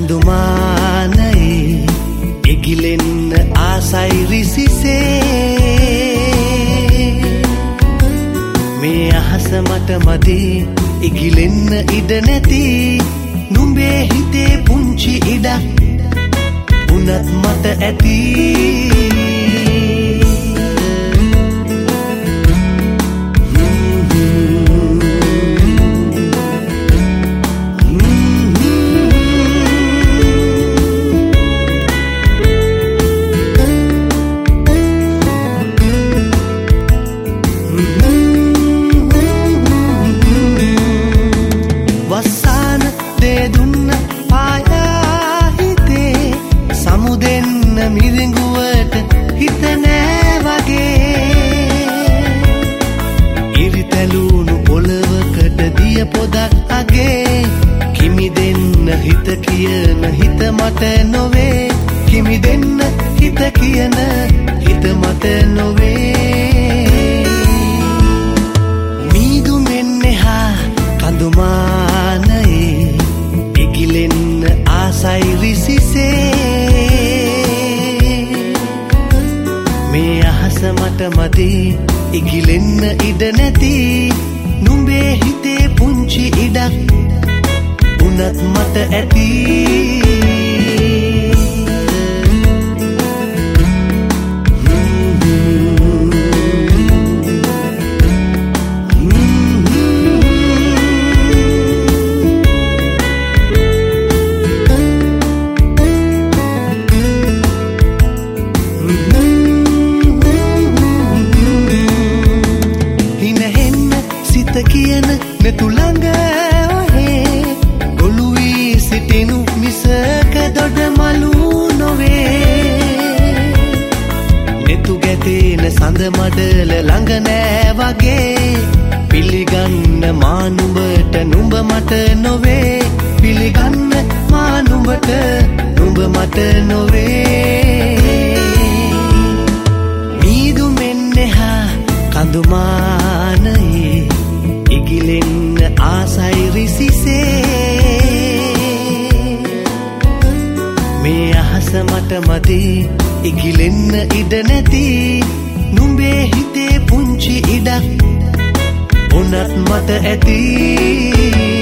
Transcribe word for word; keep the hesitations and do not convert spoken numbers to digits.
කඳුමානයේ එගිලෙන්න ආසයි රිසිසේ මේ අහස මට මදි එගිලෙන්න ඉඩ නැති නුඹේ හිතේ පුංචි ඉඩක් උනත් මට ඇති මිරිඟුවට හිත නෑ වගේ ඉරිතැලුණු පොළවකට දිය පොදක් අගේ කිමි දෙන්න හිත කියන හිත මට නොවේ කිමි දෙන්න හිත කියන හිත මට නොවේ මීදුමෙන් එහා කඳුමානයේ එගිලෙන්න ආසයි රිසිසේ මේ අහස මට මදි ඉගිලෙන්න ඉඩ නැති නුඹේ හිතේ පුංචි ඉඩක් උනත් මට ඇති කියන නෙතුළඟ ඔහේ ගොළු වී සිටිනු මිසක දොඩ මලු නොවේ නෙතු ගැටෙන සඳ මඩල ළඟ නෑ වගේ පිළිගන්න මා නුඹට නුඹ මට නොවේ පිළිගන්න මා නුඹට නුඹ මට නොවේ මීදුමෙන් එහා කඳුමානයේ ඉගිලෙන්න ආසයි රිසිසේ මේ අහස මට මදි ඉගිලෙන්න ඉඩ නැති නුඹේ හිතේ පුංචි ඉඩක් උනත් මට ඇති